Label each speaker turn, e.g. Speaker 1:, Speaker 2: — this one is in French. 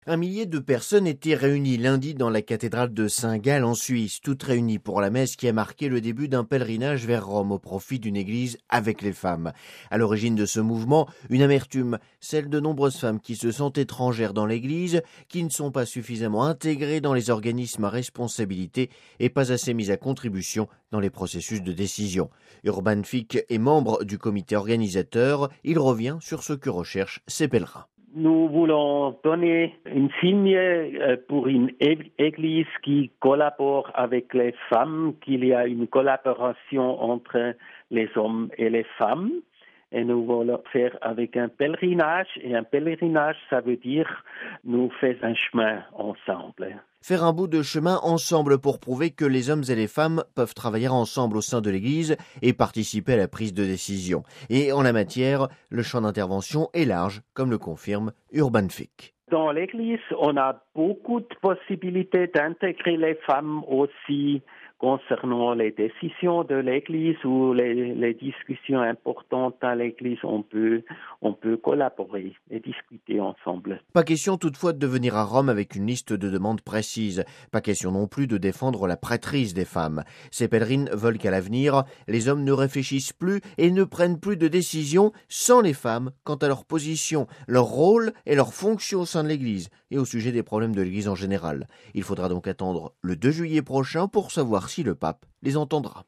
Speaker 1: Un millier de personnes étaient réunies lundi dans la cathédrale de Saint-Gall en Suisse, toutes réunies pour la messe qui a marqué le début d'un pèlerinage vers Rome au profit d'une église avec les femmes. À l'origine de ce mouvement, une amertume, celle de nombreuses femmes qui se sentent étrangères dans l'église, qui ne sont pas suffisamment intégrées dans les organismes à responsabilité et pas assez mises à contribution dans les processus de décision. Urban Fick est membre du comité organisateur. Il revient sur ce que recherchent ces pèlerins.
Speaker 2: Nous voulons donner une signe pour une église qui collabore avec les femmes, qu'il y a une collaboration entre les hommes et les femmes. Et nous voulons faire avec un pèlerinage. Et un pèlerinage, ça veut dire nous faisons un chemin ensemble.
Speaker 1: Faire un bout de chemin ensemble pour prouver que les hommes et les femmes peuvent travailler ensemble au sein de l'Église et participer à la prise de décision. Et en la matière, le champ d'intervention est large, comme le confirme Urban Fick.
Speaker 2: Dans l'Église, on a beaucoup de possibilités d'intégrer les femmes aussi concernant les décisions de l'Église ou les discussions importantes à l'Église. On peut collaborer et discuter ensemble.
Speaker 1: Pas question toutefois de venir à Rome avec une liste de demandes précises. Pas question non plus de défendre la prêtrise des femmes. Ces pèlerines veulent qu'à l'avenir, les hommes ne réfléchissent plus et ne prennent plus de décisions sans les femmes quant à leur position, leur rôle et leur fonction au sein de l'Église et au sujet des problèmes de l'Église en général. Il faudra donc attendre le 2 juillet prochain pour savoir si le pape les entendra.